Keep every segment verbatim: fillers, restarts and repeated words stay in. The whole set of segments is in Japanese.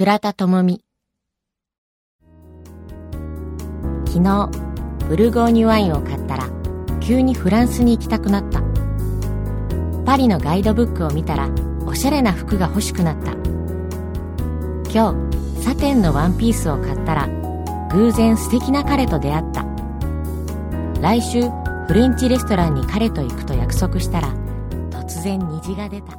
倉田智美。昨日ブルゴーニュワインを買ったら急にフランスに行きたくなった。パリのガイドブックを見たらおしゃれな服が欲しくなった。今日サテンのワンピースを買ったら偶然素敵な彼と出会った。来週フレンチレストランに彼と行くと約束したら突然虹が出た。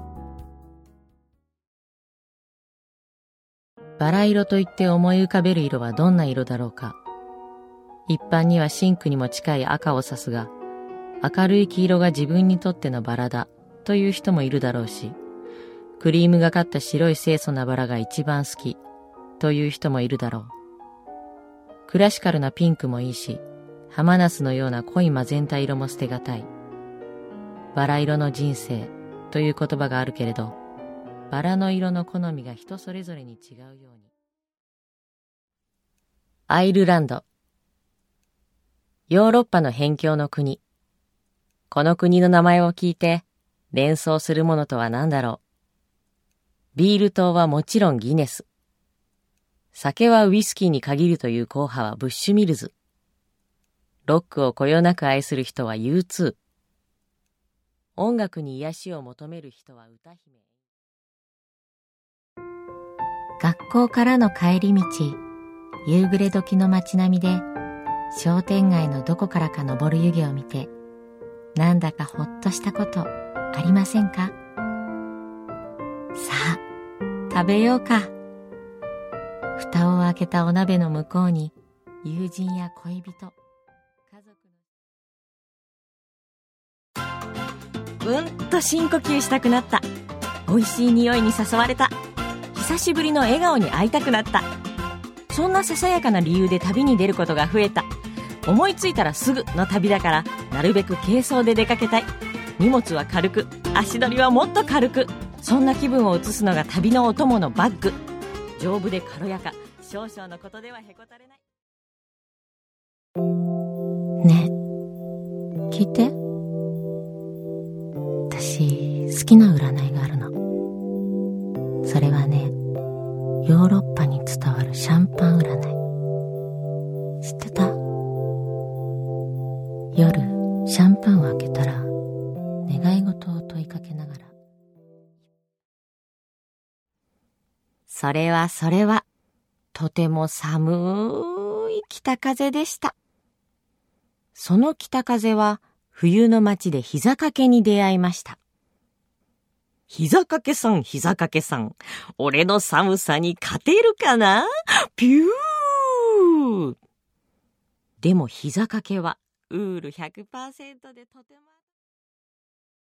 バラ色といって思い浮かべる色はどんな色だろうか。一般には真紅にも近い赤を指すが、明るい黄色が自分にとってのバラだという人もいるだろうし、クリームがかった白い清楚なバラが一番好きという人もいるだろう。クラシカルなピンクもいいし、ハマナスのような濃いマゼンタ色も捨てがたい。バラ色の人生という言葉があるけれど、バラの色の好みが人それぞれに違うように。アイルランド。ヨーロッパの辺境の国。この国の名前を聞いて連想するものとは何だろう。ビール島はもちろんギネス。酒はウイスキーに限るという硬派はブッシュミルズ。ロックをこよなく愛する人は ユーツー。音楽に癒しを求める人は歌姫。学校からの帰り道、夕暮れ時の街並みで商店街のどこからか昇る湯気を見て、なんだかほっとしたことありませんか？さあ、食べようか。蓋を開けたお鍋の向こうに友人や恋人、家族の。うんと深呼吸したくなった。美味しい匂いに誘われた。久しぶりの笑顔に会いたくなった。そんなささやかな理由で旅に出ることが増えた。思いついたらすぐの旅だから、なるべく軽装で出かけたい。荷物は軽く、足取りはもっと軽く。そんな気分を移すのが旅のお供のバッグ。丈夫で軽やか、少々のことではへこたれない。ねえ、聞いて。私好きな占いがあるの。それはね、ヨーロッパに伝わるシャンパン占い。知ってた？夜シャンパンを開けたら願い事を問いかけながら、それはそれはとても寒い北風でした。その北風は冬の街で膝掛けに出会いました。膝掛けさん、膝掛けさん、俺の寒さに勝てるかな？ピュー。でも膝掛けはウール ひゃくパーセント でとても